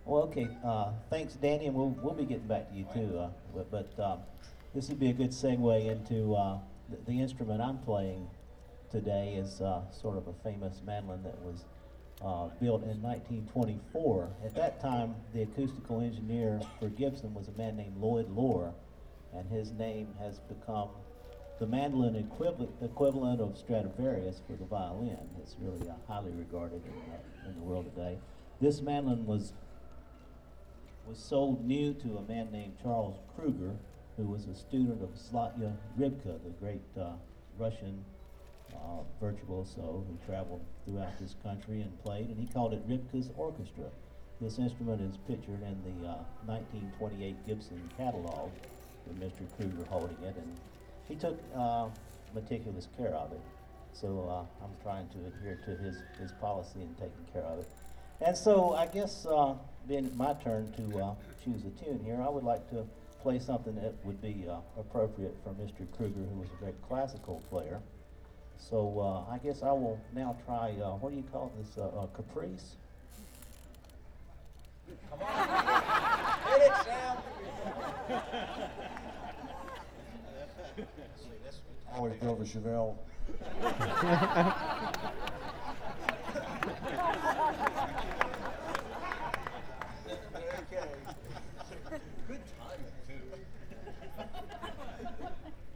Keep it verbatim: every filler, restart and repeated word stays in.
Well, okay. Uh, thanks, Danny, and we'll we'll be getting back to you too. Uh, but but um, this would be a good segue into uh, the, the instrument I'm playing today is uh, sort of a famous mandolin that was uh, built in nineteen twenty-four. At that time, the acoustical engineer for Gibson was a man named Lloyd Loar, and his name has become the mandolin equivalent equivalent of Stradivarius for the violin. It's really uh, highly regarded in, uh, in the world today. This mandolin was was sold new to a man named Charles Kruger, who was a student of Zlatya Rybka, the great uh, Russian uh, virtuoso who traveled throughout this country and played, and he called it Rybka's Orchestra. This instrument is pictured in the uh, nineteen twenty-eight Gibson catalog with Mister Kruger holding it, and he took uh, meticulous care of it. So uh, I'm trying to adhere to his, his policy in taking care of it. And so I guess uh, being my turn to uh, choose a tune here, I would like to play something that would be uh, appropriate for Mister Kruger, who was a great classical player. So uh, I guess I will now try, uh, what do you call this, uh, uh, Caprice? Come on, hit it, Sam. Always go for Chevelle.